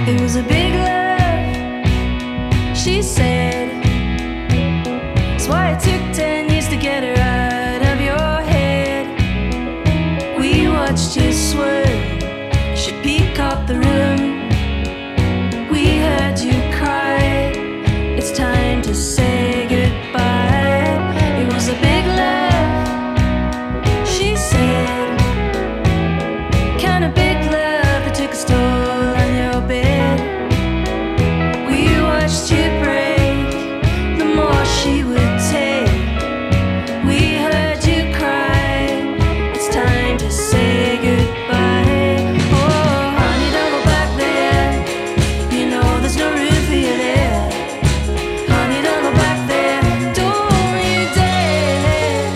It was a big love, she said. That's why it took 10 years to get her out of your head. We watched you swerve, she peacocked the room. We heard you cry, it's time to say goodbye. It was a big love, she said. Kind of big love that took a toll on your bed. We watched you break, the more she would take. We heard you cry, it's time to say goodbye. Oh, honey, don't go back there, you know there's no room for you there. Honey, don't go back there, don't you dare.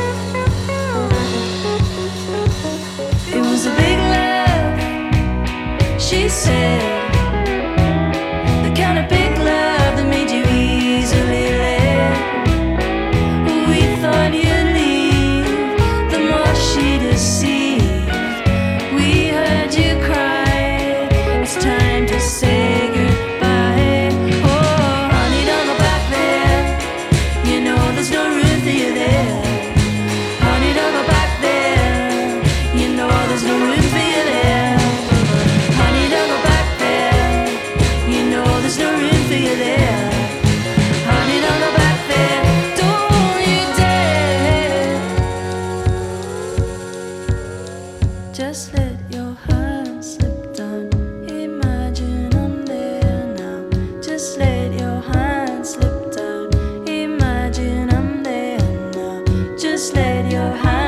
It was a big love, she said. The kind of big love that made you easily led. We thought you'd leave, the more she deceived. We heard you cry, it's time to say goodbye. Oh, honey, don't go back there, you know there's no room for you there. Honey, don't go back there, you know there's no room for you there. Honey, don't go back there, you know there's no room for you there. Honey, don't go back there, don't you dare. Just let your hand slip down, imagine I'm there now. Just let your hand slip down, imagine I'm there now. Just let your hand